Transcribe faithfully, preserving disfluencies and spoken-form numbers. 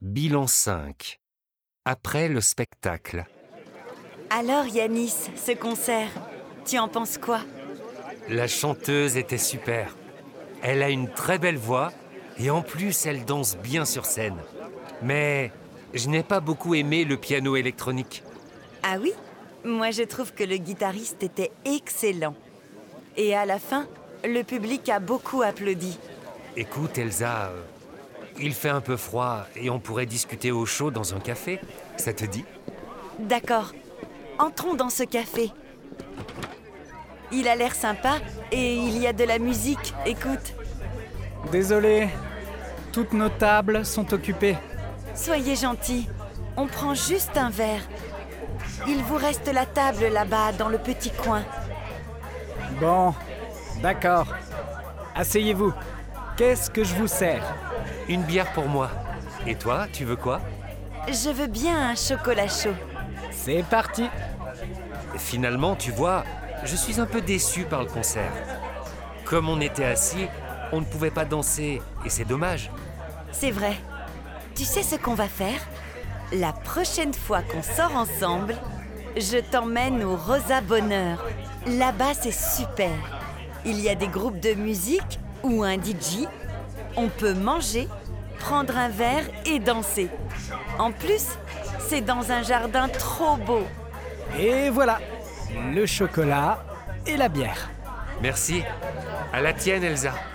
Bilan cinq. Après le spectacle. Alors Yanis, ce concert, tu en penses quoi? La chanteuse était super. Elle a une très belle voix et en plus elle danse bien sur scène. Mais je n'ai pas beaucoup aimé le piano électronique. Ah oui? Moi je trouve que le guitariste était excellent. Et à la fin, le public a beaucoup applaudi. Écoute Elsa, euh, il fait un peu froid et on pourrait discuter au chaud dans un café. Ça te dit? D'accord, entrons dans ce café. Il a l'air sympa et il y a de la musique, écoute. Désolé, toutes nos tables sont occupées. Soyez gentils, on prend juste un verre. Il vous reste la table là-bas, dans le petit coin. Bon, d'accord. Asseyez-vous. Qu'est-ce que je vous sers? Une bière pour moi. Et toi, tu veux quoi? Je veux bien un chocolat chaud. C'est parti. Finalement, tu vois, je suis un peu déçu par le concert. Comme on était assis, on ne pouvait pas danser et c'est dommage. C'est vrai. Tu sais ce qu'on va faire? La prochaine fois qu'on sort ensemble, je t'emmène au Rosa Bonheur. Là-bas, c'est super. Il y a des groupes de musique ou un D J. On peut manger, prendre un verre et danser. En plus, c'est dans un jardin trop beau. Et voilà, le chocolat et la bière. Merci. À la tienne, Elsa.